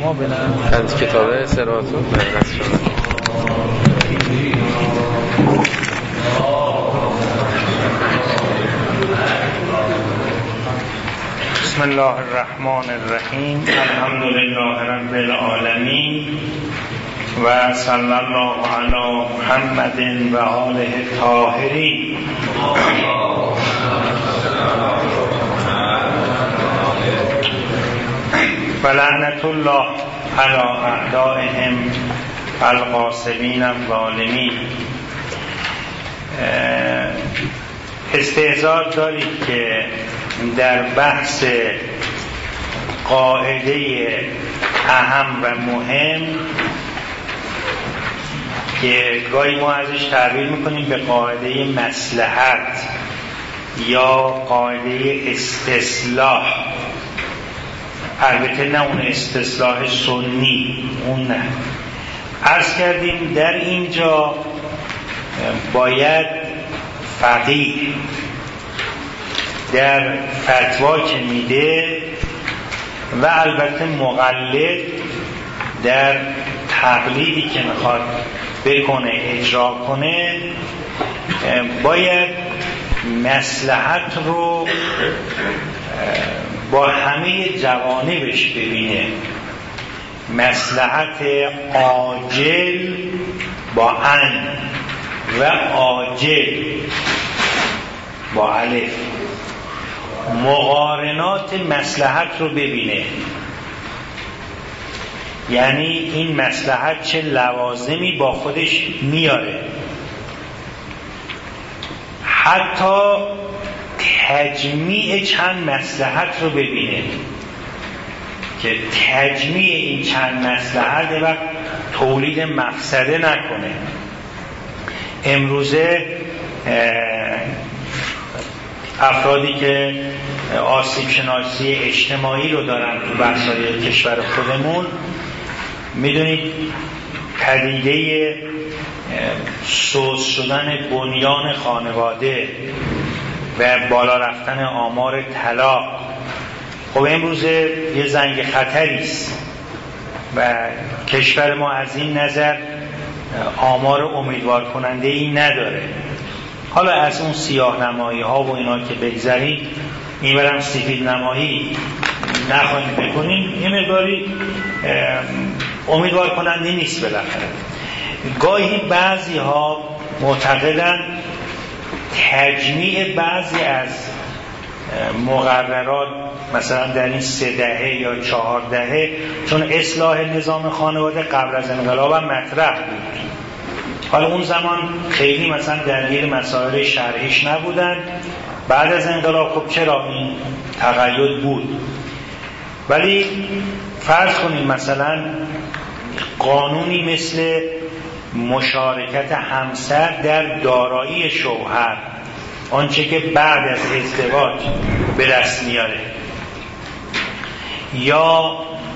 از کتاب سراتون نقص شده. بسم الله الرحمن الرحیم. الحمد لله رب العالمین و صلی الله علی محمد و آله الطاهرین. و لعنت الله علی اعدائهم الغاصبین الظالمین. استعداد دارید که در بحث قاعده اهم و مهم که گاهی ما ازش تعبیر میکنیم به قاعده مصلحت یا قاعده استصلاح، البته نه اون استصلاح سنی، اون نه. عرض کردیم در اینجا باید فقیه در فتوا که میده و البته مقلد در تقلیدی که میخواد بکنه اجرا کنه باید مصلحت رو با همه جوانبش ببینه. مصلحت عاجل با ان و عاجل با الف، مقارنات مصلحت رو ببینه، یعنی این مصلحت چه لوازمی با خودش میاره. حتی تجمیع چند مصلحت رو ببینه که تجمیع این چند مصلحت وقت تولید مفسده نکنه. امروزه افرادی که آسیب شناسی اجتماعی رو دارن تو بحث‌های کشور خودمون، میدونید پدیده سوس شدن بنیان خانواده و بالا رفتن آمار طلاق خب امروزه یه زنگ خطری است و کشور ما از این نظر آمار امیدوار کننده ای نداره. حالا از اون سیاه نمایی ها و اینا که بگذارید، این برم سفید نمایی نخواهیم بکنیم، یه مقداری امیدوار کننده نیست. بالاخره گاهی بعضی ها معتقدن تجمیع بعضی از مقررات مثلا در این 3 دهه یا 4 دهه، چون اصلاح نظام خانواده قبل از انقلاب هم مطرح بود، حالا اون زمان خیلی مثلا درگیر مسائل شرعیش نبودن. بعد از انقلاب خب چرا این تقید بود، ولی فرض کنیم مثلا قانونی مثل مشارکت همسر در دارایی شوهر، آنچه که بعد از ازدواج به دست میاره، یا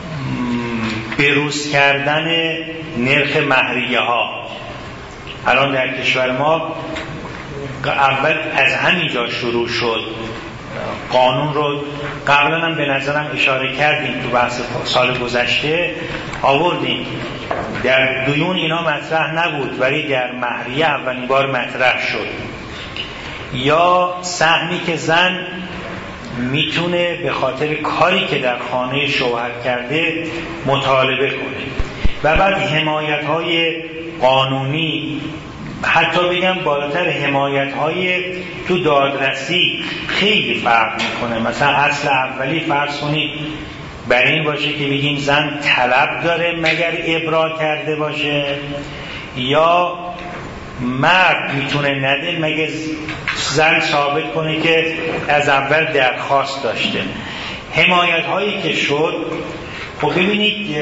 بروز کردن نرخ مهریه ها. الان در کشور ما اول از همینجا شروع شد. قانون رو قبلا هم به نظرم اشاره کردیم تو بحث سال گذشته آوردیم. در دیون اینا مطرح نبود ولی در مهریه اولین بار مطرح شد. یا سهمی که زن میتونه به خاطر کاری که در خانه شوهر کرده مطالبه کنه. و بعد حمایت‌های قانونی، حتی بگم بالاتر حمایت‌های تو دادرسی خیلی فرق میکنه. مثلا اصل اولی فرض کنید بر این باشه که بگیم زن طلب داره مگر ابرا کرده باشه، یا مرد میتونه نده مگر زن ثابت کنه که از اول درخواست داشته. حمایت‌هایی که شد خب ببینید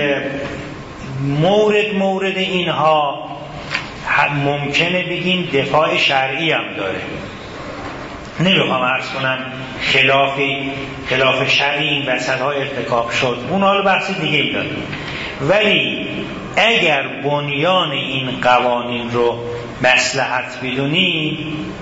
مورد اینها ممکنه بگیم دفاع شرعی هم داره. نمیخوام عرض کنم خلاف شرعی این وسط‌ها ارتکاب شد، اون حال بحث دیگه ای داره. ولی اگر بنیان این قوانین رو مصلحت بدونیم،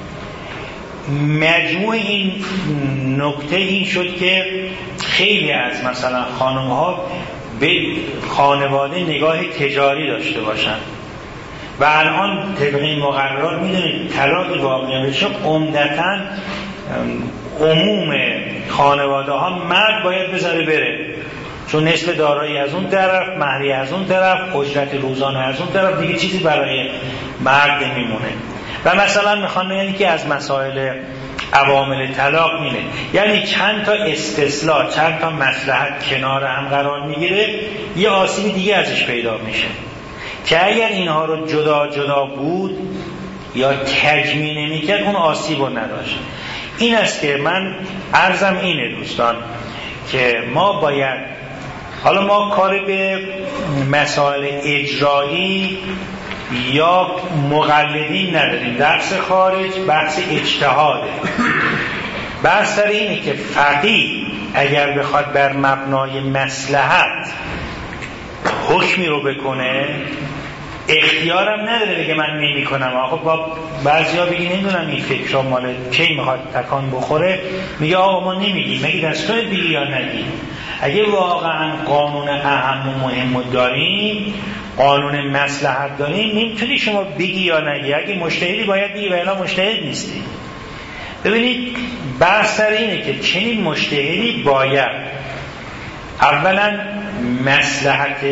مجموع این نکته این شد که خیلی از مثلا خانم‌ها به خانواده نگاه تجاری داشته باشن. و الان طبق مقررات میدونید طلاق واقعی بشه عمدتاً عموم خانواده ها مرد باید بذاره بره، چون نصف دارایی از اون طرف، مهریه از اون طرف، اجرت روزانه از اون طرف، دیگه چیزی برای مرد نمیمونه. و مثلا میخوان بگن که از مسائل عوامل طلاق میره، یعنی چند تا استصلاح، چند تا مصلحت کنار هم قرار میگیره، یه آسیبی دیگه ازش پیدا میشه که اگر اینها رو جدا جدا بود یا تجمیع نمیکرد اون آسیب رو نداشت. این است که من عرضم اینه دوستان که ما باید، حالا ما کار به مسائل اجرایی یا مقلدین نداریم، درس خارج بحث اجتهاده. بحث سر اینه که فقیه اگر بخواد بر مبنای مصلحت حکمی رو بکنه اختیارم نداره بگه من نمی کنم. آخه با بعضیا بگی نمیدونم این فکر مال کی میخواد تکان بخوره، میگه آقا ما نمیگیم، مگه دستور بگی یا نگی. اگه واقعا قانون اهم و مهم داریم، قانون مصلحت داریم، نمیتونی شما بگی یا نگی. اگه مجتهدی باید بگی و الا مجتهد نیستی. ببینید بحث سر اینه که چنین مجتهدی باید اولا مصلحت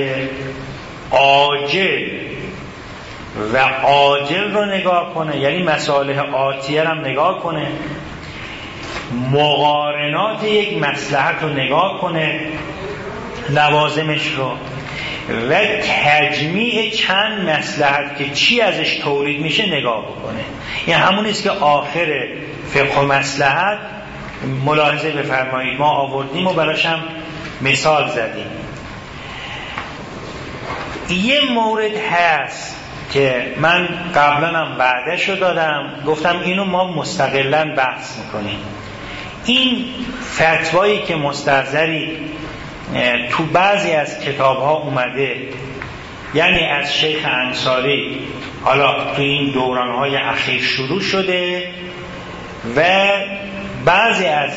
عاجل و عاجل رو نگاه کنه، یعنی مصالح آتیه رو نگاه کنه، مقارنات یک مصلحت رو نگاه کنه، لوازمش رو، و تجمیع چند مصلحت که چی ازش تولید میشه نگاه بکنه. یعنی همونیست که آخر فقه و مصلحت ملاحظه بفرمایید ما آوردیم و براش هم مثال زدیم. یه مورد هست که من قبلا هم وعده‌شو دادم، گفتم اینو ما مستقلاً بحث میکنیم. این فتوایی که مستحضری تو بعضی از کتاب‌ها اومده، یعنی از شیخ انصاری، حالا تو این دوران‌های اخیر شروع شده و بعضی از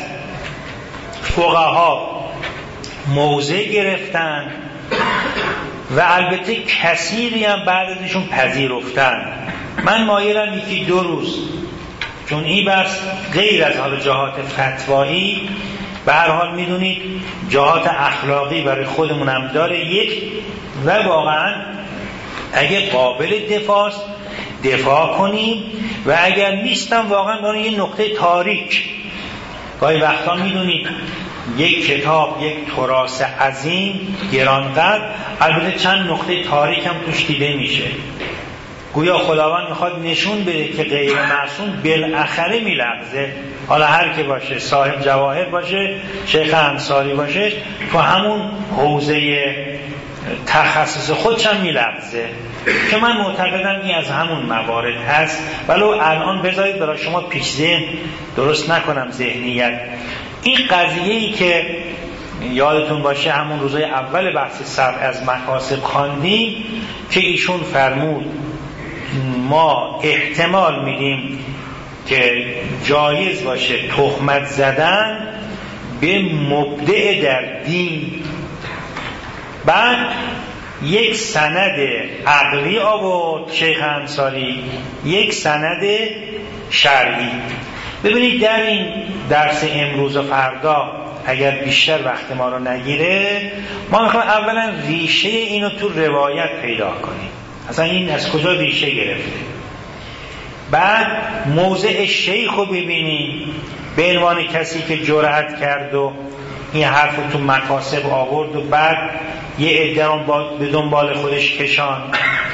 فقها موضع گرفتن و البته کثیری هم بعد ازشون پذیرفتن. من مایلم یکی دو روز، چون این بحث غیر از حال جهات فتوایی به هر حال میدونید جهات اخلاقی برای خودمون هم داره یک، و واقعا اگه قابل دفاع کنیم و اگر نیستم واقعا برای یه نقطه تاریک. گاهی وقتا میدونید یک کتاب، یک تراث عظیم گرانقدر، البته چند نقطه تاریک هم توش دیده میشه. گویا خداوند میخواد نشون بده که غیر معصوم بالاخره میلغزه، حالا هر که باشه، صاحب جواهر باشه، شیخ انصاری باشه، تو همون حوزه تخصص خودش هم میلغزه، که من معتقدم این از همون موارد هست. ولو الان بذارید برای شما پیش ذهن درست نکنم ذهنیت. این قضیه‌ای که یادتون باشه همون روزای اول بحث صرف از مکاسب خواندیم که ایشون فرمود ما احتمال میدیم که جایز باشه تهمت زدن به مبدع در دین. بعد یک سند عقلی آورد شیخ انصاری، یک سند شرعی. ببینید در این درس امروز و فردا اگر بیشتر وقت ما رو نگیره، ما میخوایم اولا ریشه اینو تو روایت پیدا کنیم، اصلا این از کجا ریشه گرفته. بعد موضع شیخ رو ببینیم به عنوان کسی که جرأت کرد و این حرف رو تو مکاسب آورد و بعد یه عده به دنبال خودش کشان.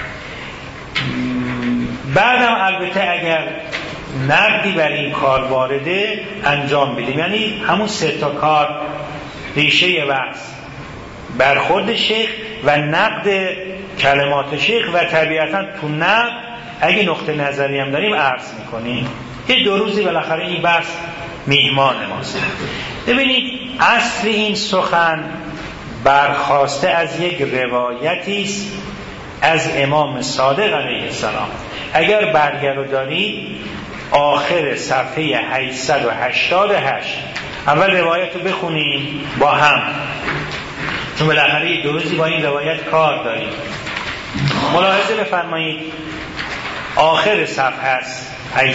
بعدم البته اگر نقدی بر این کار وارده انجام بدیم، یعنی همون سه تا کار، ریشه بحث، برخورد شیخ و نقد کلمات شیخ، و طبیعتا تو نقد اگه نقطه نظری هم داریم عرض میکنیم. یه دو روزی بالاخره این بحث میهمان ماست. ببینید اصل این سخن برخواسته از یک روایتی است از امام صادق علیه السلام. اگر برگه رو دارید آخر صفحه 888 اول روایت رو بخونیم با هم. چون بالاخره یه 2 روزی با این روایت کار داریم. ملاحظه بفرمایید آخر صفحه است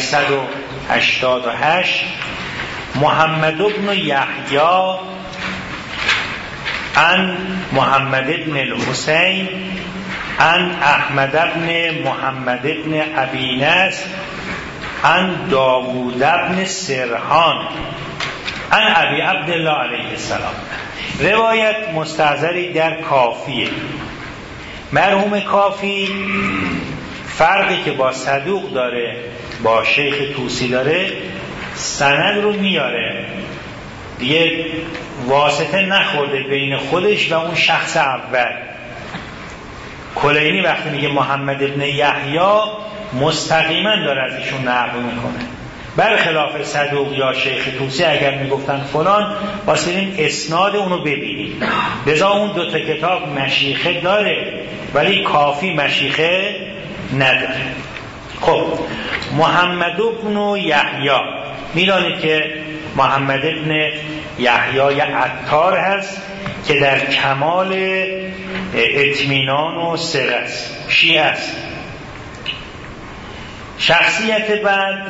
888 محمد بن یحیی عن محمد بن الحسین عن احمد بن محمد بن ابی نصر عن داوود بن سرحان عن ابی عبدالله علیه السلام. روایت مستعذری در کافیه. مرحوم کافی فرقی که با صدوق داره با شیخ طوسی داره، سند رو میاره دیگه، واسطه نخورده بین خودش و اون شخص اول. کلینی وقتی میگه محمد ابن یحیی مستقیما داره از ایشون نقل میکنه، برخلاف صدوق یا شیخ طوسی اگر میگفتن فلان واسه اسناد اونو ببینید. لذا اون 2 کتاب مشیخه داره ولی کافی مشیخه نداره. خب محمد بن یحیی، میدانید که محمد بن یحیی عطار هست که در کمال اطمینان و ثقه است، شیعه است. شخصیت بعد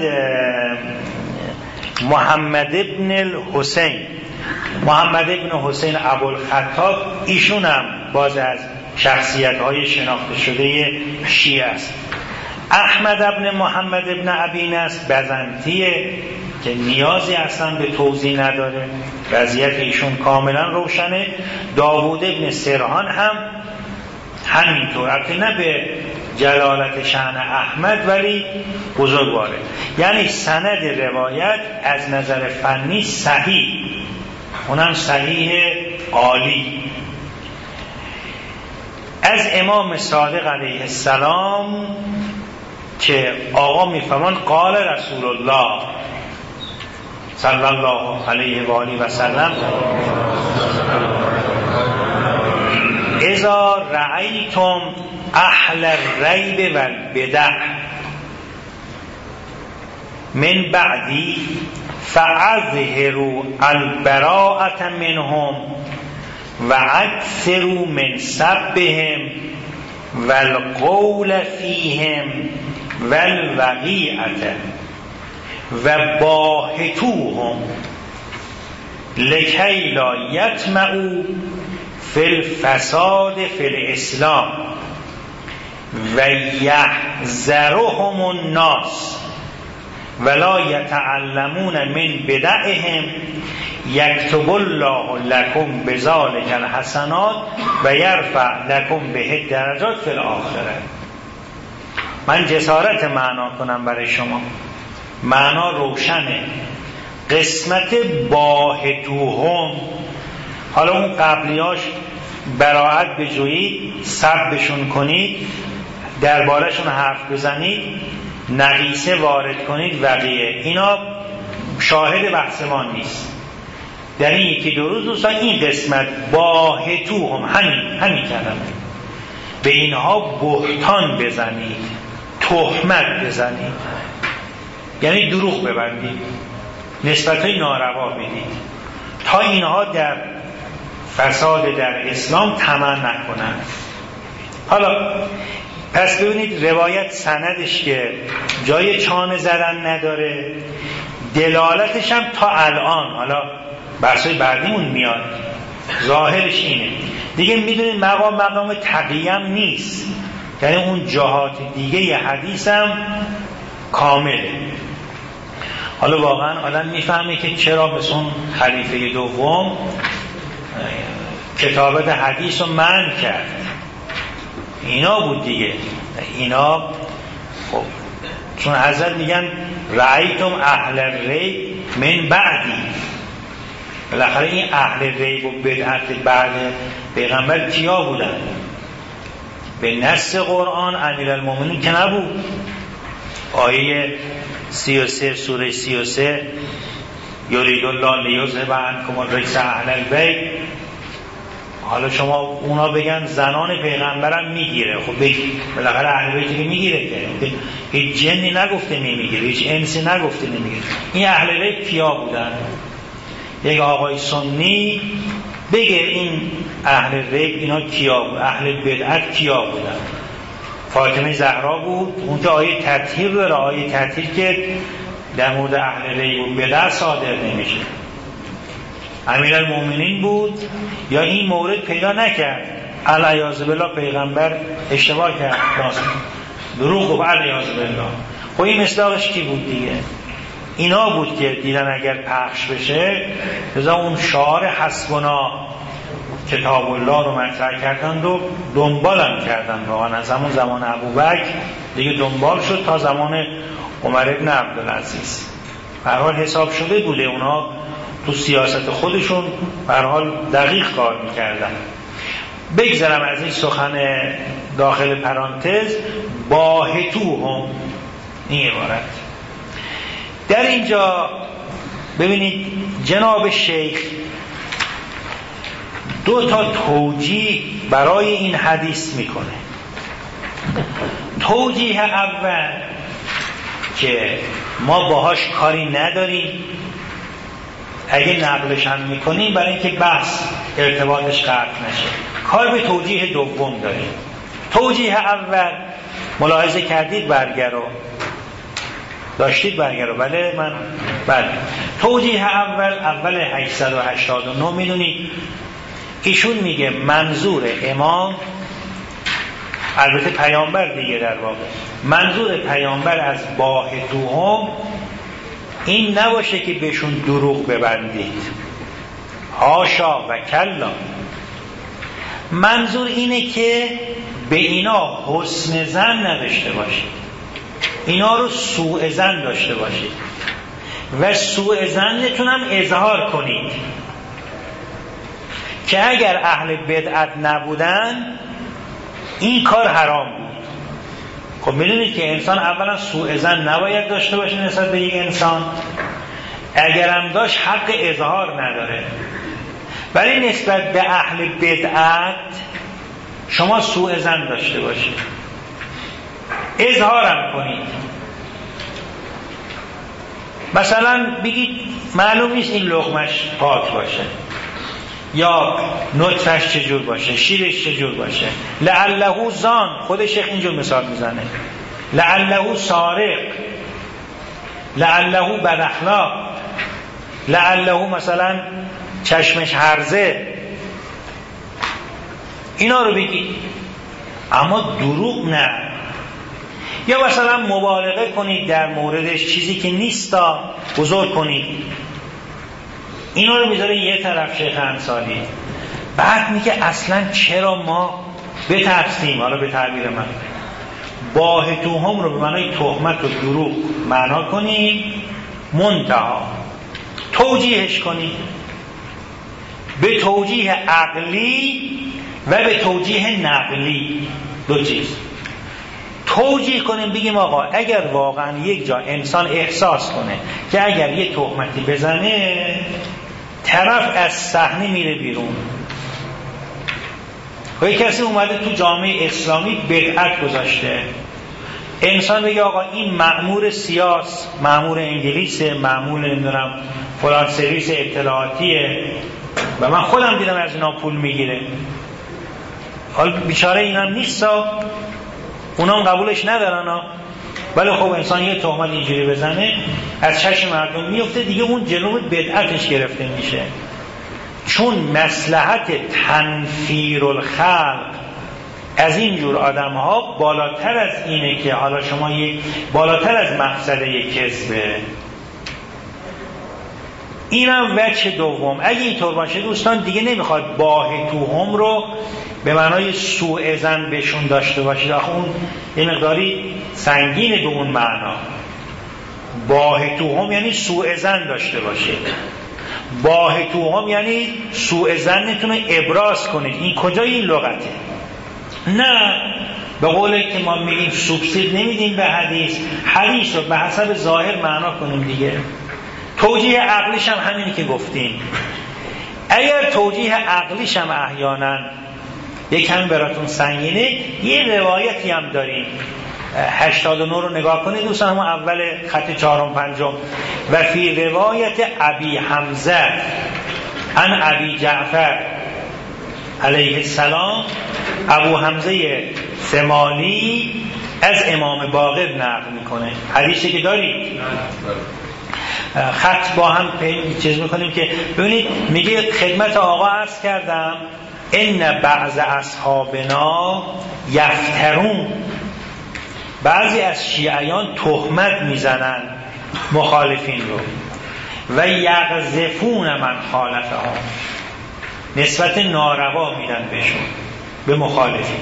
محمد بن الحسین، محمد بن حسین ابوالخطاب، ایشون هم باز از شخصیت‌های شناخته شده شیعه است. احمد بن محمد بن ابی نصر بزنطیه که نیازی اصلا به توضیح نداره، وضعیت ایشون کاملا روشنه. داوود بن سرحان هم همینطور، البته نه به جلالت شأن احمد ولی بزرگواره. یعنی سند روایت از نظر فنی صحیح، اونم صحیح عالی. از امام صادق علیه السلام که آقا میفرمان قال رسول الله صلی الله علیه و آله و سلم اذا رأیتم اهل الریب و البدع من بعدی فاظهروا البراءة منهم و اکثروا من سبهم و القول فیهم و الوقیعة و باهتوهم لکی لا یطمعوا فی الفساد فی الاسلام و یحذرهم الناس ولا یتعلمون من بدعهم یکتب الله لکم بذلک الحسنات و یرفع لکم به درجات فی الاخره. من جسارت معنا کنم برای شما، معنا روشنه. قسمت باهتوهم، حالا اون قبلیاش براعت بجویید، سبشون کنید، دربارشون حرف بزنید، نقیصه وارد کنید، وقیه، اینا شاهد بحث ما نیست. در این 1-2 روز دوستان این قسمت باهتوهم، همین کلمه، به اینها بهتان بزنید، تهمت بزنید، یعنی دروغ ببندید، نسبت‌های ناروا بدید تا اینها در فساد در اسلام طمع نکنند. حالا پس ببینید روایت سندش که جای چانه زدن نداره، دلالتش هم تا الان، حالا بحثای بعدیمون میاد، ظاهرش اینه دیگه. میدونید مقام تقییم نیست، یعنی اون جهات دیگه ی حدیث هم کامله. حالا واقعا آدم میفهمه که چرا مثل اون خلیفه دوم کتابت حدیث رو منع کرد. اینا بود دیگه، اینا خب چون حضرت میگن رأیتم اهل الریب من بعدی، بالاخره این اهل ریب و بدعت بعد پیغمبر کیا بودن؟ به نص قرآن امیرالمومنین که نبود. آیه 33 سوره 33 یرید الله لیذهب عنکم الرجس اهل البیت. حالا شما اونا بگن زنان پیغمبرم میگیره، خب بالاخره اهل بیت که میگیره، که هیچ جنی نگفته نمیگیره، هیچ انسی نگفته نمیگیره. این اهل بیت کیا بودن؟ یک آقای سنی بگه این اهل ریب اینا کیا بود؟ اهل بدعت کیا بودن؟ فاطمه زهرا بود، اون که آیه تطهیر داره، آیه تطهیر که در مورد اهل ریب و بدعت صادر نمیشه. امیرالمومنین بود یا این مورد پیدا نکرد علیاذ بالله پیغمبر اشتباه کرد، دروغ گفت علیاذ بالله، خب این مصداقش کی بود دیگه؟ اینا بود که دیدن اگر پخش بشه رضا اون شعار حسبنا کتاب الله رو مطرح کردند و دنبالم کردن، واقعا از همون زمان ابوبکر دیگه دنبال شد تا زمان عمر ابن عبدالعزیز. به هر حال حساب شده بوده، اونا تو سیاست خودشون به هر حال دقیق کار میکردن. بگذرم از این سخن داخل پرانتز. باهتوهم این عبارت در اینجا ببینید جناب شیخ دو تا توجیه برای این حدیث میکنه. توجیه اول که ما باهاش کاری نداریم، اگه نقلش هم میکنیم برای اینکه بحث ارتباطش قطع نشه، کار به توجیه دوم داریم. توجیه اول ملاحظه کردید برگرو داشتید برگرو؟ بله من بله. توجیه اول 889 میدونید ایشون میگه منظور امام، البته پیامبر دیگه، در واقع منظور پیامبر از باهتوهم این نباشه که بهشون دروغ ببندید، حاشا و کلا. منظور اینه که به اینا حسن ظن نداشته باشید، اینا رو سوء ظن داشته باشید و سوء ظنتون هم اظهار کنید که اگر اهل بدعت نبودن این کار حرام بود. خب میدونید که انسان اولا سوء ظن نباید داشته باشه نسبت به یک انسان، اگرم داشت حق اظهار نداره، ولی نسبت به اهل بدعت شما سوء ظن داشته باشید، اظهارم کنید. مثلا بگید معلوم نیست این لقمش پاک باشه یا نطفش چجور باشه، شیرش چجور باشه، لعله زان، خود شیخ اینجور مثال میزنه، لعله سارق، لعله بداخلاق، لعله مثلا چشمش هرزه، اینا رو بگید، اما دروغ نه. یا مثلا مبالغه کنید در موردش، چیزی که نیستا بزرگ کنید، اینا رو میذاره یه طرف شیخ انصاری. بعد میگه اصلا چرا ما بترسیم، حالا به تعبیر من باهتوهم رو به معنای تهمت و دروغ معنا کنیم، منتها توجیهش کنیم به توجیه عقلی و به توجیه نقلی، دو چیز توجیه کنیم. بگیم آقا اگر واقعا یک جا انسان احساس کنه که اگر یه تهمتی بزنه طرف از صحنه میره بیرون، و یک کسی اومده تو جامعه اسلامی بدعت گذاشته، انسان بگه آقا این مأمور سیاس، مأمور انگلیسه، مأمور نمیدونم فلان سرویس اطلاعاتیه و من خودم دیدم از اینا پول میگیره، حال بیچاره اینا نیستا، اونا هم قبولش ندارن، ولی خب انسان یه تهمت اینجوری بزنه از چشم مردم میفته دیگه، اون جلو بدعتش گرفته میشه. چون مصلحت تنفیر الخلق از اینجور آدم ها بالاتر از اینه که حالا شما بالاتر از مقصد کذبه. اینم وجه دوم. اگه اینطور باشه دوستان دیگه نمیخواد باهتوهم رو به معنای سوء ظن بهشون داشته باشید، آخه اون یه مقداری سنگینه به اون معنا. باهتوهم یعنی سوء ظن داشته باشید، باهتوهم یعنی سوء ظنتون رو ابراز کنید. این کجای این لغته؟ نه به قولی که ما میگیم سوبسید نمیدیم به حدیث، حدیث رو به حسب ظاهر معنا کنیم دیگه. توجیه عقلیش هم همینی که گفتیم. اگر توجیه عقلیش هم احیانا یکم براتون سنگینه، یه روایتی هم داریم 89 رو نگاه کنید دوستان، همون اول خط 4 و 5 و فی روایت ابی حمزه عن ابی جعفر علیه السلام ابو حمزه ثمالی از امام باقر نقل میکنه. حدیثی که دارید خط با هم چیز میکنیم که ببینید، میگه خدمت آقا عرض کردم ان بعض اصحابنا یفترون، بعضی از شیعیان تهمت میزنن مخالفین رو، و یقذفون من خالفهم، نسبت ناروا میدن بهشون، به مخالفین.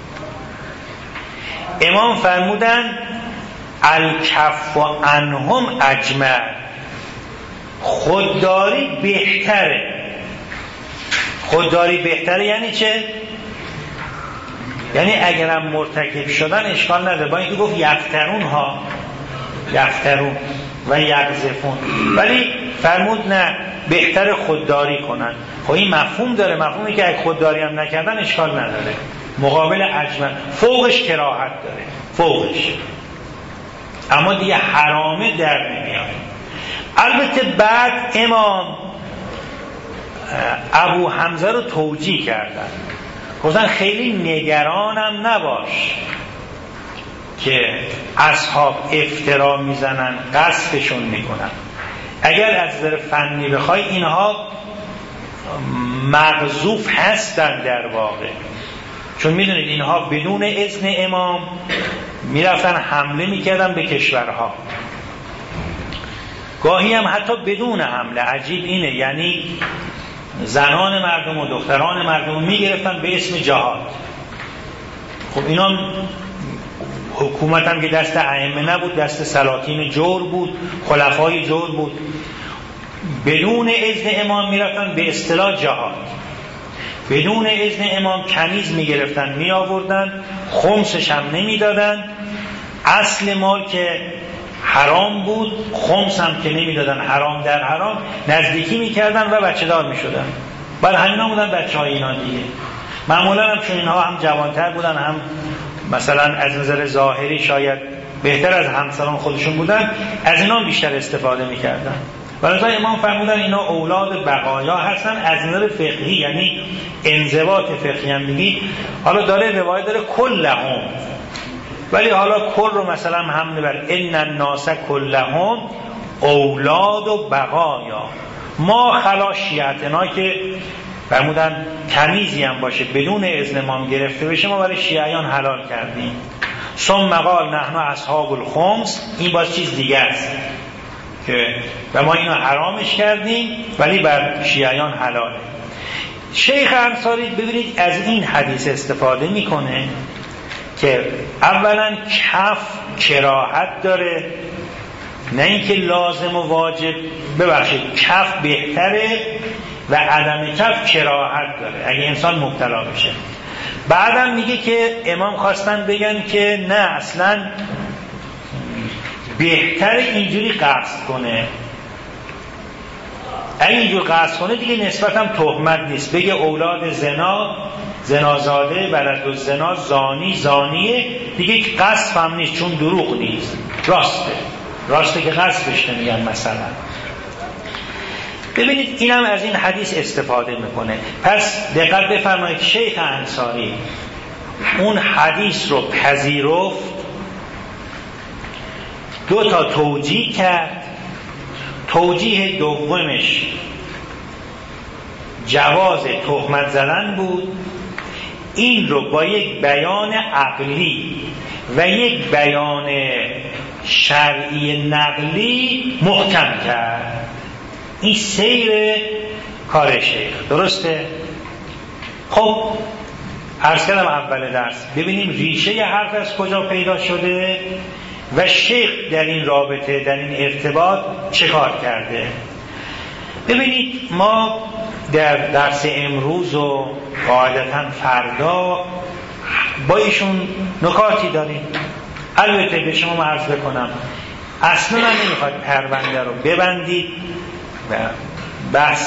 امام فرمودن الکف عنهم اجمع، خودداری بهتره. خودداری بهتره یعنی چه؟ یعنی اگرم مرتکب شدن اشکال نداره، با اینکه گفت یفترون ها، یفترون و یقذفون، ولی فرمود نه، بهتر خودداری کنن. خب این مفهوم داره، مفهومی که اگه خودداری هم نکردن اشکال نداره. مقابل اجمع، فوقش کراهت داره، فوقش، اما دیگه حرامه در نمیاد. البته بعد امام ابو حمزه رو توجیه کردن، گفتن خیلی نگرانم نباش که اصحاب افترا میزنن، قصفشون میکنن. اگر از نظر فنی بخوای اینها مقذوف هستن در واقع، چون میدونید اینها بدون اذن امام میرفتن حمله میکردن به کشورها، گاهی هم حتی بدون حمله. عجیب اینه، یعنی زنان مردم و دختران مردم میگرفتن به اسم جهاد. خب اینا حکومت هم که دست ائمه نبود، دست سلاطین جور بود، خلفای جور بود، بدون اذن امام میرفتن به اصطلاح جهاد، بدون اذن امام کنیز میگرفتن می آوردن، خمسش هم نمیدادن، اصل مال که حرام بود، خمس هم که نمیدادن، حرام در حرام، نزدیکی میکردن و بچه دار میشدن. بعد همینا بودن بچه های اینا دیگه. معمولا هم چون اینها هم جوانتر بودن، هم مثلا از نظر ظاهری شاید بهتر از همسران خودشون بودن، از اینا بیشتر استفاده میکردن. ولذا امام فرمودن اینا اولاد بقایا هستن. از نظر فقهی یعنی انضباط فقهی هم میگی، حالا داره روایت داره کلهم، ولی حالا کل رو مثلا حمله بر ان الناس کلهم اولاد و بقایا، ما خلا شیعتنا که فرمودن تمیزی هم باشه بدون اذن امام گرفته بشه، ما برای شیعیان حلال کردیم. ثم قال نحن اصحاب الخمس، این باز چیز دیگه است که و ما اینو حرامش کردیم ولی بر شیعیان حلاله. شیخ انصاری ببینید از این حدیث استفاده میکنه که اولا کف کراهت داره، نه اینکه لازم و واجب، ببخشید کف بهتره و عدم کف کراهت داره اگه انسان مبتلا بشه. بعدم میگه که امام خواستن بگن که نه، اصلا بهتره اینجوری قصد کنه. اگه اینجور قصد کنه دیگه نسبتم تهمت نیست، بگه اولاد زنا، زنازاده، بلد الزنا، زانی، زانیه، دیگه قصد هم نیست چون دروغ نیست، راسته که قصدش نمیگن مثلا. ببینید اینم از این حدیث استفاده میکنه. پس دقت بفرمایید، شیخ انصاری اون حدیث رو پذیرفت، دو تا توجیه کرد. توجیه دومش جواز تهمت زدن بود، این رو با یک بیان عقلی و یک بیان شرعی نقلی محکم کرد. این سیر کار شیخ، درسته؟ خب عرض کردم اول درس، ببینیم ریشه حرف از کجا پیدا شده و شیخ در این رابطه، در این ارتباط چه کار کرده. ببینید ما در درس امروز و قاعدتا فردا با ایشون نکاتی داریم. البته به شما عرض بکنم اصلا من نمیخواد پرونده رو ببندید و بحث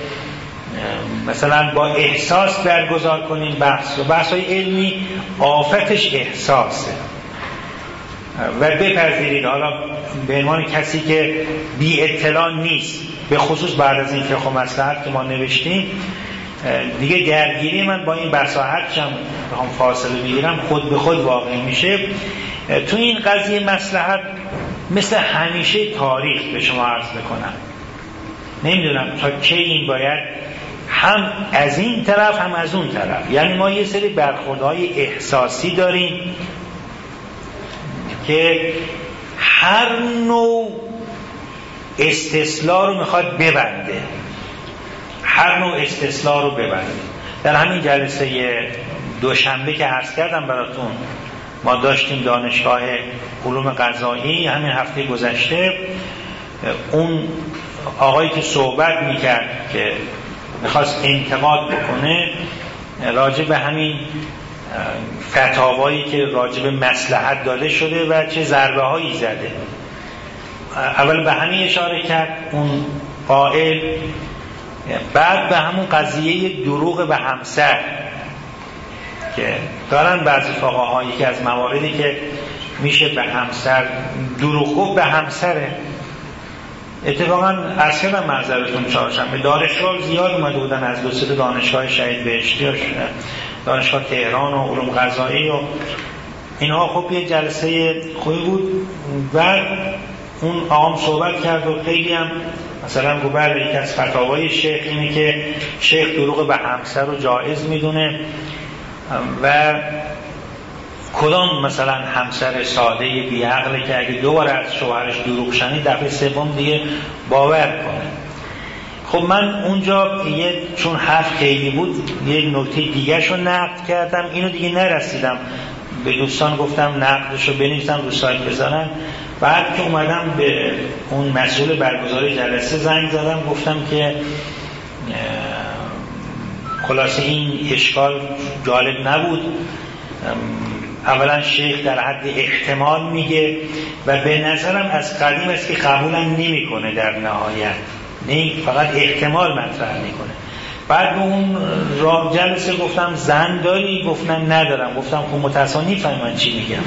مثلا با احساس برگزار کنیم. بحث های علمی آفتش احساسه و بپذیرید، حالا به عنوان کسی که بی اطلاع نیست، به خصوص بعد از این فقه و مصلحت که ما نوشتیم، دیگه درگیری من با این بساحتش هم بخوام فاصله بگیرم خود به خود واقع میشه. تو این قضیه مصلحت مثل همیشه تاریخ به شما عرض بکنم، نمیدونم تا کی این باید هم از این طرف هم از اون طرف، یعنی ما یه سری برخوردهای احساسی داریم که هر نوع استثلا رو میخواد ببنده، هر نوع استثلا رو ببنده. در همین جلسه دوشنبه که عرض کردم براتون، ما داشتیم دانشگاه علوم قضایی، همین هفته گذشته اون آقایی که صحبت میکرد که میخواست انتقاد بکنه راجع به همین فتاوایی که راجع به مصلحت داده شده و چه ضربه هایی زده، اول به همین اشاره کرد اون قائل، بعد به همون قضیه دروغ به همسر که دارن بعضی فقهاهایی که از مواردی که میشه به همسر دروغ گفت به همسره. اتفاقا عرض کردم معذرتون چهارشنبه دانشگاه زیاد اومده بودن از دو سه دانشگاه شهید بهشتی و دانشگاه تهران و علوم قضایی و اینها. خب یه جلسه خوبی بود و اون آقام صحبت کرد و خیلی هم مثلا گوبر یکی از فتاوای شیخ اینه که شیخ دروغ به همسر رو جایز میدونه و کدام مثلا همسر ساده بیعقله که اگه دوباره از شوهرش دروغ شنید دفعه سوم دیگه باور کنه. خب من اونجا چون حرف خیلی بود یه نکته دیگه شو نقد کردم، اینو دیگه نرسیدم به دوستان، گفتم نقدشو بنویسم رو سایت بذارن. بعد که اومدم به اون مسئول برگزاری جلسه زنگ زدم، گفتم که خلاصه این اشکال جالب نبود، اولا شیخ در حد احتمال میگه و به نظرم از قدیم است که قبولم نمیکنه در نهایت، نه فقط احتمال مطرح میکنه. بعد به اون جلسه گفتم زن داری؟ گفتن ندارم. گفتم خب متاسفانه نمی‌فهمی من چی میگم.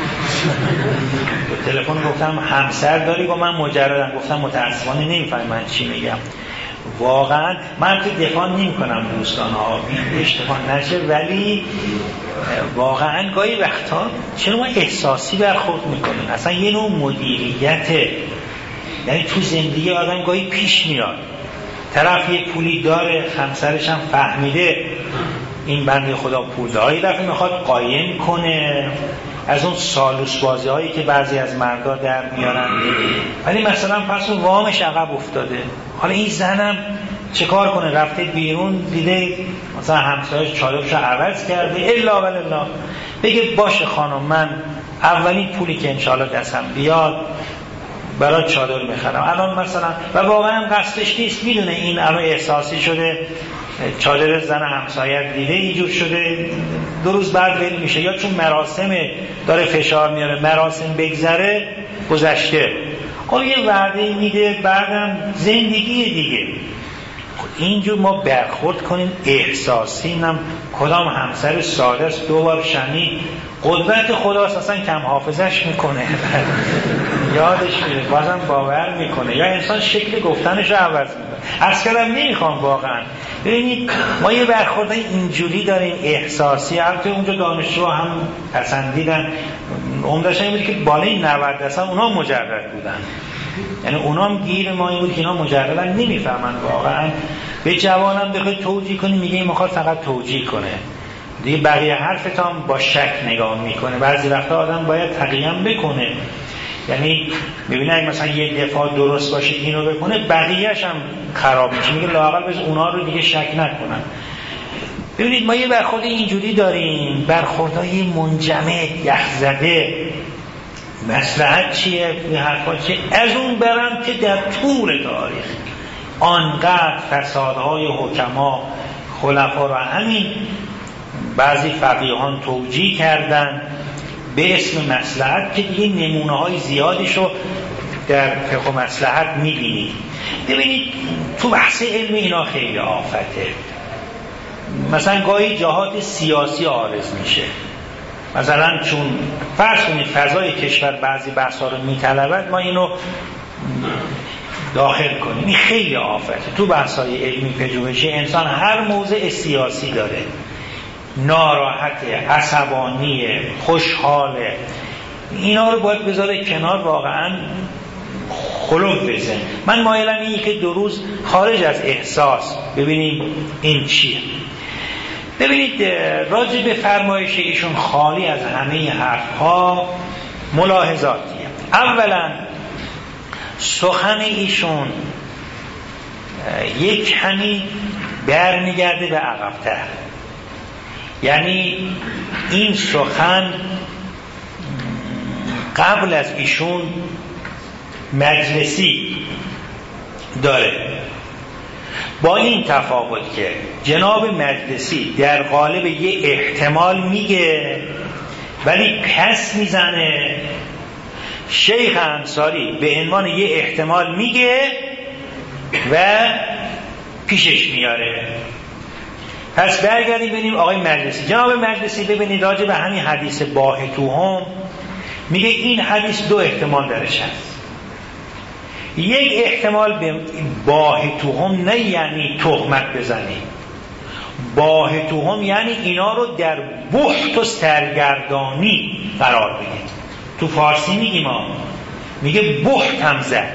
به تلفن گفتم همسر داری؟ گفت من مجردم. گفتم متاسفانه نمی‌فهمی من چی میگم. واقعا من که دفاع نمی‌کنم دوستان ها، اشتباه نشه، ولی واقعا گاهی وقتا چرا ما احساسی برخورد میکنیم؟ اصلا یه نوع مدیریته، یعنی تو زندگی آدم گاهی پیش میاد طرف یه پولی داره، همسرش هم فهمیده این بنده خدا پول داره، یه دفعه میخواد قایم کنه، از اون سالوس بازی هایی که بعضی از مردا در میارن، ولی مثلا پس اون وامش عقب افتاده. حالا این زنم چه کار کنه؟ رفته بیرون دیده مثلا همسرش چادرش رو عوض کرده، الا والله بگه باشه خانم من اولین پولی که انشالله دستم بیاد برای چادر میخرم الان مثلا، و واقعا هم قصدش نیست، میدونه این الان احساسی شده، چادر زن همسایه دیده اینجور شده، 2 روز بعد ول میشه، یا چون مراسم داره فشار میاره، مراسم بگذره گذشته، خب یه وعده میده، بعدم زندگی دیگه. اینجور ما برخورد کنیم احساسی، اینم کدام همسر ساده است 2 بار شنید، قدرت خداست اصلا کم حافظش میکنه یادش میره بازم باور میکنه، یا انسان شکل گفتنش رو عوض میکنه. از کلم نمیخوام واقعا. ببینید ما یه برخورد اینجوری داریم احساسی، البته اونجا دانشجو هم پسندیدن، عمدش این بود که بالای 90% اونا مجرد بودن، یعنی اونا هم گیر ما این بود که اینا مجردن نمیفهمن واقعا. به جوانم بخوای توجیه کنی میگه این میخواد فقط توجیه کنه دیگه، بقیه حرفت هم با شک نگاه میکنه. بعضی وقتا آدم باید تقییم بکنه، یعنی میبینه اگه مثلا یه دفاع درست باشه اینو بکنه بقیه‌اش هم خراب میشه، میگه لااقل بذار اونا رو دیگه شک نکنن. ببینید ما یه برخورد اینجوری داریم، برخوردهای منجمد یخزده، مصلحت چیه؟ حرفا چیه؟ از اون برم که در طول تاریخ آنقدر فسادهای حکما خلفا رو همین بعضی فقیهان توجیه کردن به اسم مصلحت که دیگه نمونه های زیادیش رو در فقه و مصلحت میبینید. ببینید تو بحث علم اینا خیلی آفته، مثلا گاهی جهات سیاسی عارض میشه، مثلا چون فرض کنید فضای کشور بعضی بحثا رو میطلبد، ما اینو داخل کنیم. این خیلی آفته. تو بحث‌های علمی پژوهشی انسان هر موضع سیاسی داره، ناراحته، عصبانیه، خوشحاله، اینا رو باید بذاره کنار، واقعا خلوق بزن. من مایلم اینی که 2 روز خارج از احساس ببینیم این چیه. ببینید راجع به فرمایش ایشون خالی از همه حرفها ملاحظاتیه. اولا سخن ایشون یک کمی برمیگرده به عقب‌تر، یعنی این سخن قبل از ایشون مجلسی داره، با این تفاوت که جناب مجلسی در قالب یه احتمال میگه ولی پس میزنه، شیخ انصاری به عنوان یه احتمال میگه و پیشش میاره. پس برگردیم ببینیم آقای مجلسی. جناب مجلسی ببینید راجع به همین حدیث باهتوهم میگه این حدیث 2 احتمال درش هست. یک احتمال به باهتوهم نه یعنی تهمت بزنی، باهتوهم یعنی اینا رو در بهت و سرگردانی قرار بدید. تو فارسی میگیم میگه بهتم زد.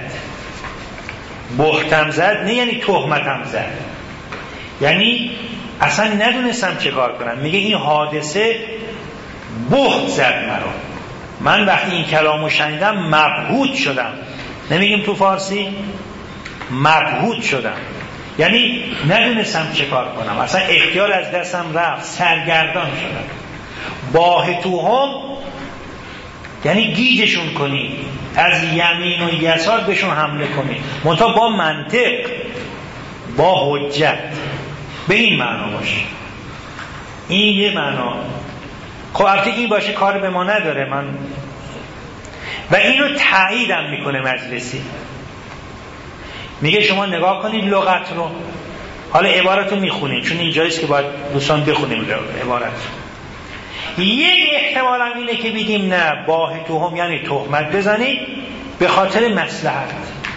بهتم زد نه یعنی تهمتم زد، یعنی اصلا ندونستم چه کار کنم. میگه این حادثه بهت زد مرا، من وقتی این کلامو شنیدم مبهوت شدم. نمیگیم تو فارسی مبهوت شدم، یعنی ندونستم چه کار کنم، اصلا اختیار از دستم رفت، سرگردان شدم. باهتوهم یعنی گیجشون کنی، از یمین و یسار بهشون حمله کنی، منتها با منطق، با حجت، به این معنا باشه. این یه معنا. خب البته این باشه کار به ما نداره، من و اینو تاییدم میکنه مجلسی. میگه شما نگاه کنید لغت رو، حالا عبارت رو میخونیم چون اینجاییست که باید دوستان بخونیم عبارت. یک احتمال هم اینه که بگیم نه باهتوهم یعنی تهمت بزنید به خاطر مصلحت،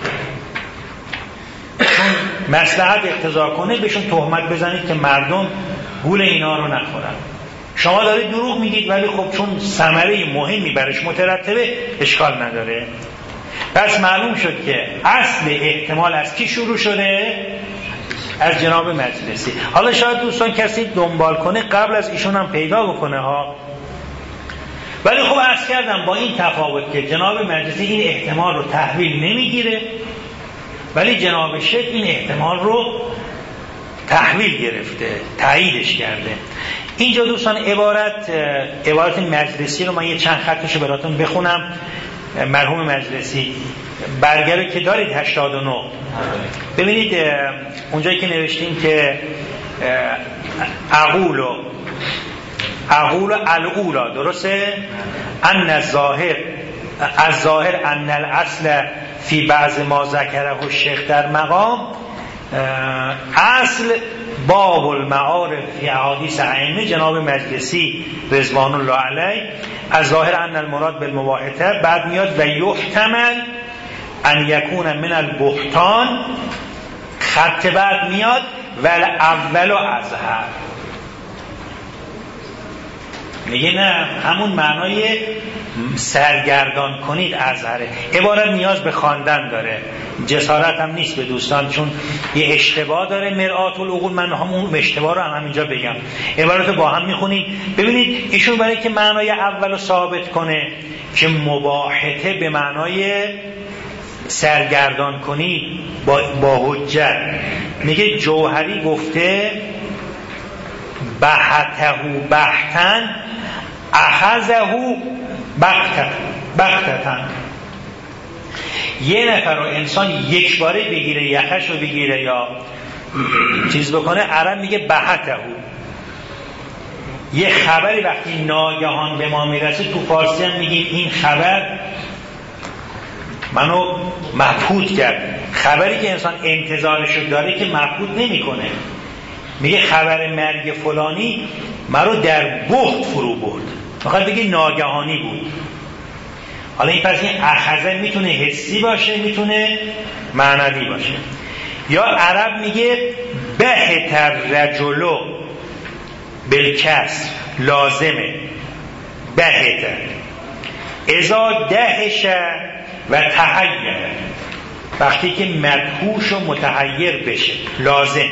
چون مصلحت اقتضا کنه بهشون تهمت بزنید که مردم گول اینا رو نخورن. شما دارید دروغ میگید ولی خب چون ثمره مهمی برش مترتبه اشکال نداره. پس معلوم شد که اصل احتمال از کی شروع شده؟ از جناب مجلسی. حالا شاید دوستان کسی دنبال کنه قبل از ایشون هم پیدا بکنه ها، ولی خب عرض کردم با این تفاوت که جناب مجلسی این احتمال رو تحویل نمیگیره ولی جناب شیخ این احتمال رو تحویل گرفته، تاییدش کرده. اینجا دوستان عبارت مجلسی رو من یه چند خطشو براتون بخونم. مرحوم مجلسی برگره که دارید 89 ببینید اونجایی که نوشتیم که اقول الاولا، درسته؟ ان الظاهر ان الاصل فی بعض ما ذکره الشیخ در مقام اصل باب المعارف فی احادیث ائمه. جناب مجلسی رضوان الله علیه از ظاهر ان المراد بالمباحثه بعد میاد و یحتمل ان یکون من البهتان، خط بعد میاد ول اول اظهر. میگه نه همون معنای سرگردان کنید اظهره. عبارت نیاز به خواندن داره، جسارت هم نیست به دوستان چون یه اشتباه داره مرآت العقول. من همون اشتباه رو هم همینجا بگم. عبارت رو با هم میخونید. ببینید ایشون برای که معنای اول رو ثابت کنه که مباحثه به معنای سرگردان کنید با حجت، میگه جوهری گفته بحته بحتن اخذه بغتتن. یه نفر رو انسان یک باره بگیره، یخش رو بگیره یا چیز بکنه، عرب میگه بحته. یه خبری وقتی ناگهان به ما میرسه تو فارسی هم میگیم این خبر منو مبهوت کرد. خبری که انسان انتظارشو داره که مبهوت نمیکنه. میگه خبر مرگ فلانی مرا در بهت فرو برد، میخواد بگه ناگهانی بود. حالا این پس این اخذه میتونه حسی باشه، میتونه معنوی باشه. یا عرب میگه بهت الرجل بالکسر، لازمه. بهت اذا دهش و تحیر، وقتی که مدهوش و متحیر بشه، لازم.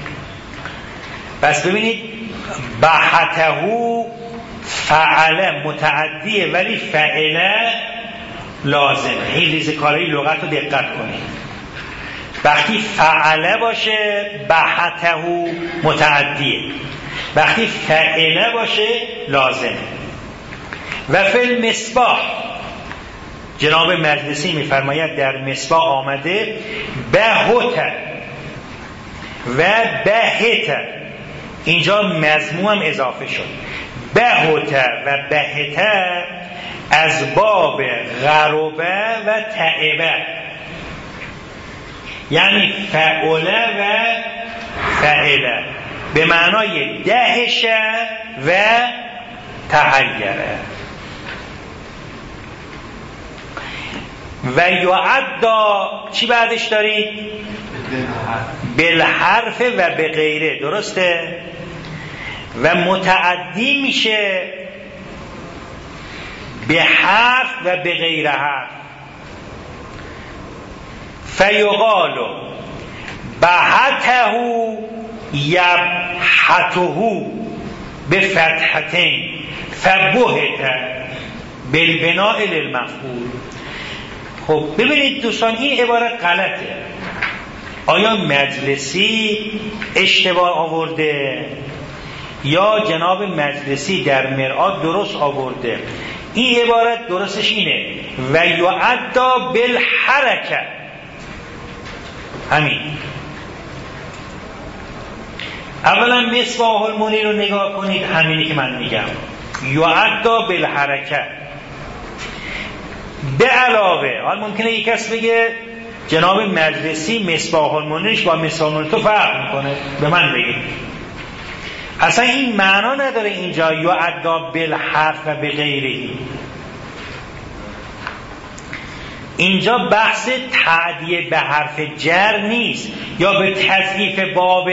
پس ببینید بحته فعله متعدیه ولی فعله لازمه. این ریزکاری لغت رو دقت کنید. وقتی فعله باشه بحته متعدیه، وقتی فعله باشه لازمه. و فی المصباح، جناب مجلسی میفرماید در مصباح آمده بهت و بهت، اینجا مضموم هم اضافه شد. بهت و بهت از باب غربه و تعبه، یعنی فعله و فعله، به معنای دهشه و تحیره. و یعدا چی بعدش دارید؟ بالحرف و به غیره، درسته؟ و متعدی میشه به حرف و به غیر حرف. فیقال بحته یبحته به فتحتین فبهت بالبناء للمفعول. خب ببینید دوستان این عبارت غلطه. آیا مجلسی اشتباه آورده یا جناب مجلسی در مرآت درست آورده؟ این عبارت درستش اینه و یعدا بالحرکه، همین. اولا مصباح المنیر رو نگاه کنید، همینی که من میگم، یعدا بالحرکه. به علاوه، حال ممکنه یک کس بگه جناب مجلسی مصباح المنیرش با مصباح المنیر تو فرق میکنه، به من بگید. اصلا این معنا نداره اینجا یعدا بالحرف و به غیره. اینجا بحث تعدیه به حرف جر نیست یا به تضعیف باب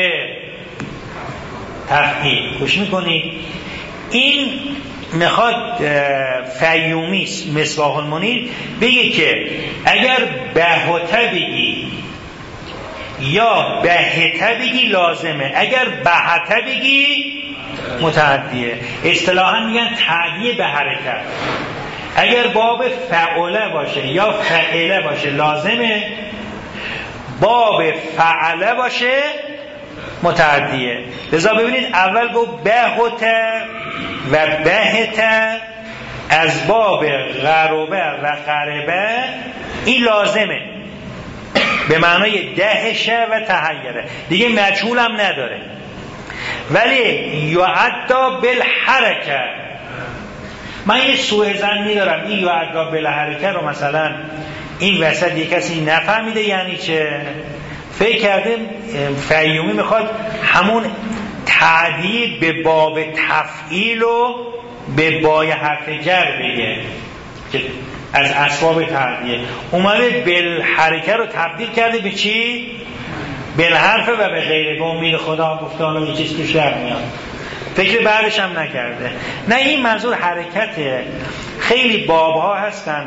تفعیل. خوش میکنید؟ این میخواد فیومی مصباح المنیر بگه که اگر بهته بگی یا بهته بگی لازمه، اگر بهته بگی متعدیه. اصطلاحا میگن تعدیه به حرکت. اگر باب فعله باشه یا فعله باشه لازمه، باب فعله باشه متعدیه. لذا ببینید اول گفت بهته و بهته از باب غربه و غربه، این لازمه به معنای دهشه و تحیره، دیگه مجهول هم نداره. ولی یعدا بالحرکه، من یه سوء ظنی دارم این یعدا بالحرکه رو مثلا این وسط یک کسی نفهمیده یعنی چه، فکر کرده فیومی میخواد همون تعدیه به باب تفعیل و به بای حرف جر بگه که از اسباب تعدیه اومده بالحرکه رو تبدیل کرده به چی؟ بالحرف و به غیره. به امید خدا گفته حالا یه چیز توش در میاد، فکر بعدش هم نکرده. نه این منظور حرکته. خیلی بابها هستن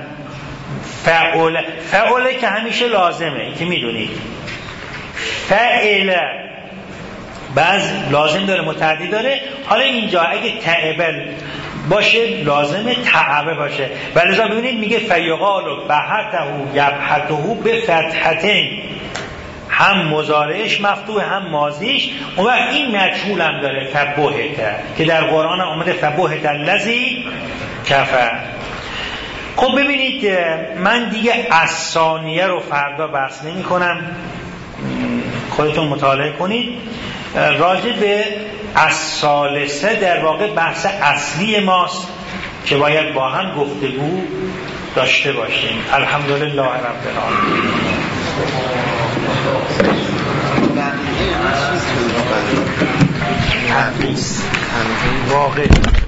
فعله که همیشه لازمه که میدونید، فعله بعض لازم داره متعدی داره. حالا اینجا اگه تعبل باشه لازمه تعبه باشه. ولذا ببینید میگه فیقال بحته یبحته به فتحتین، هم مضارعش مفتوح هم ماضیش. اون وقت این مجهول هم داره فبهته که در قرآن آمده فبهت الذی کفر. خب ببینید من دیگه الثانیه رو فردا بحث نمی کنم، خودتون مطالعه کنید. راجع به الثالثه در واقع بحث اصلی ماست که باید با هم گفتگو داشته باشیم. الحمدلله رب العالمین. واقع